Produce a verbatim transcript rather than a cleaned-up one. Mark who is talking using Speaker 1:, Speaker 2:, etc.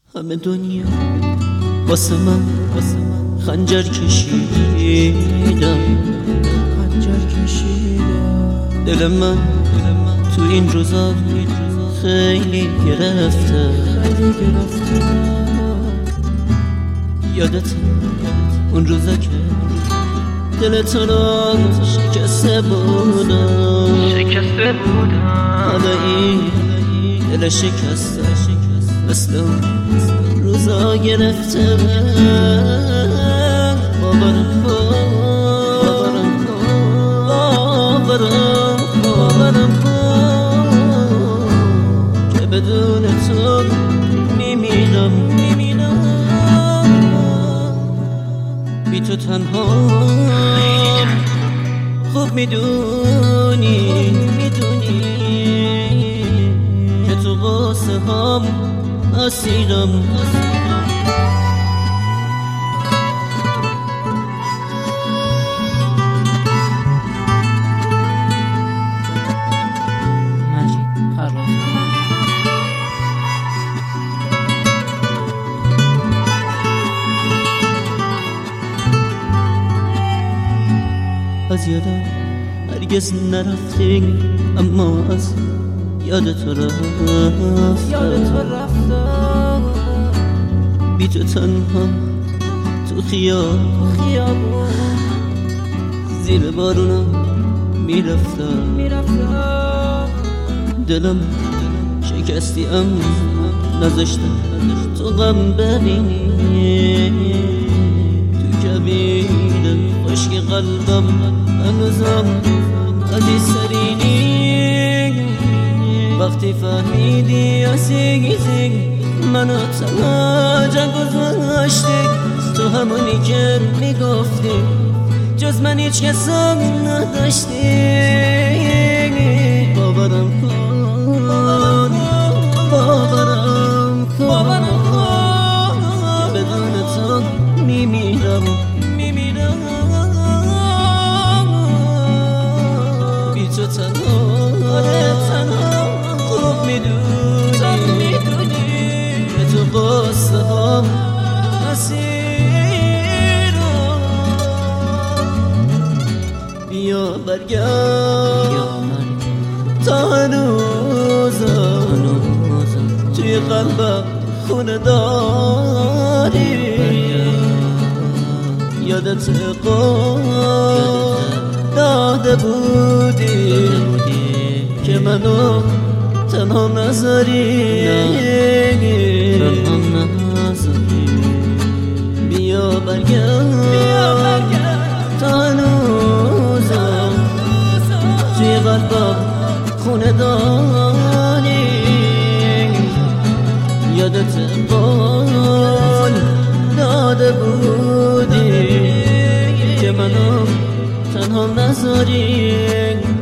Speaker 1: همه دنیا واسه من خنجر کشیدم،
Speaker 2: خنجر کشیدم.
Speaker 1: دل من تو این روزا خیلی گرفته،
Speaker 2: خیلی گرفته.
Speaker 1: یادت اون روزا که دل تو را شکسته بودم،
Speaker 2: شکسته بودم.
Speaker 1: حالا این دل شکسته مثل اون روزا گرفته. باورم باورم باورم باورم که بدون تو میمیرم میمیرم بی تو تنها. خوب میدونی میدونی که تو واسه هم اسیرم.
Speaker 2: مجید خراب
Speaker 1: از یادم هرگز نرفتی، اما از یاد تو رفتم،
Speaker 2: یاد تو رفتم.
Speaker 1: بی تو تنها تو خیابون زیر بارونم میرفتم
Speaker 2: میرفتم.
Speaker 1: دلم شکستی اما نذاشتم تو غم ببینی. تو کبیر خشک قلبم هنوزم عزیز سرینی. وقتی فهمیدی عزیزی منو تنها جا گذاشتی، تو همونی که میگفتی جز من هیچ کسم نداشتی. باورم کن باورم کن که بدون تو میمیرم میمیرم بی تو تنها تنها. خوب میدونی که تو واسه هم اسیرم. بیا برگرد تا هنوزم توی قلبم خونه داری. یادت قول داده بودی که منو تنها نذاری. بیا برگرد تا هنوزم توی قلبم خونه داری. یادت قول داده بودی که منو تنها نذاری.